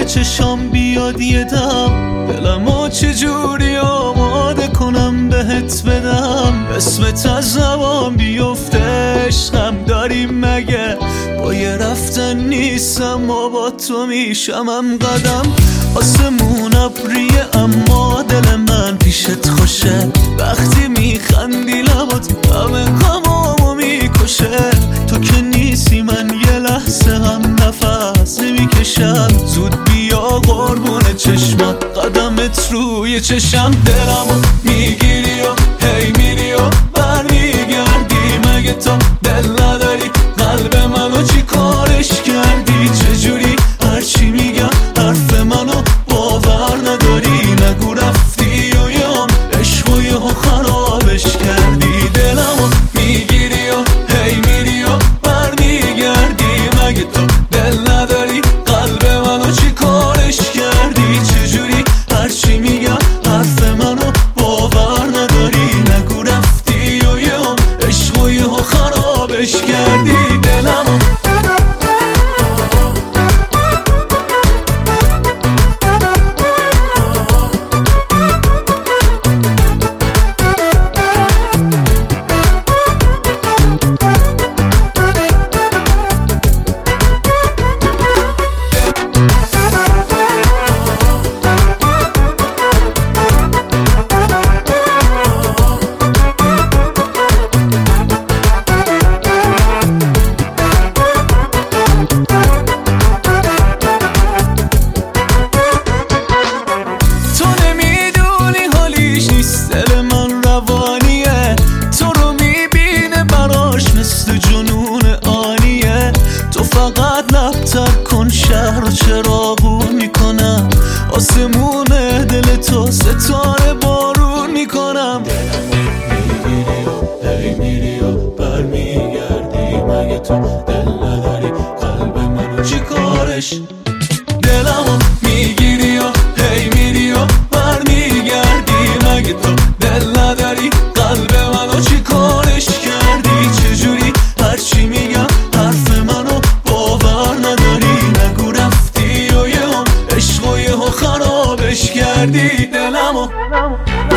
چشام بیاد یه دم، دلمو چجوری آماده کنم بهت بدم. اسمت از زبان بیفته عشقم داریم مگه، با یه رفتن نیستم و با تو میشمم قدم. آسمون ابریه اما دل من پیشت خوشه، وقتی میخندی لبات همه غمامو میکشه. تو که نیستی من یه لحظه هم نفس نمیکشم، زود بیا قربون چشمات قدمت روی چشم. دلمو میگیری و هی میری و برمیگردی، مگه تو دل نداری قلب منو چی کارش کردی؟ چجوری هرچی میگم حرف منو باور نداری؟ نگو رفتی و یام عشق و یهو خرابش کردی. دلمو میگیری و هی میری و برمیگردی، مگه تو دل نداری قلب منو چی کارش کردی؟ چجوری هرچی میگم حرف منو باور نداری؟ نگو رفتی و یام عشق و یهو خرابش کردی. دلمو دل من روانیه، تو رو میبینه براش مثل جنون آنیه. تو فقط لبتر کن شهر رو چراغون میکنم، آسمون دل تو ستاره بارون میکنم. دلمو میگیری و هی میری و برمیگردی، مگه تو دل نداری قلب منو چی کارش؟ دلمو میگیری و هی میری و برمیگردی، مگه تو دل نداری قلب منو چی کارش کردی؟ چجوری هرچی میگم حرف منو باور نداری؟ نگو رفتی و یهو عشق و یهو خرابش کردی. دلمو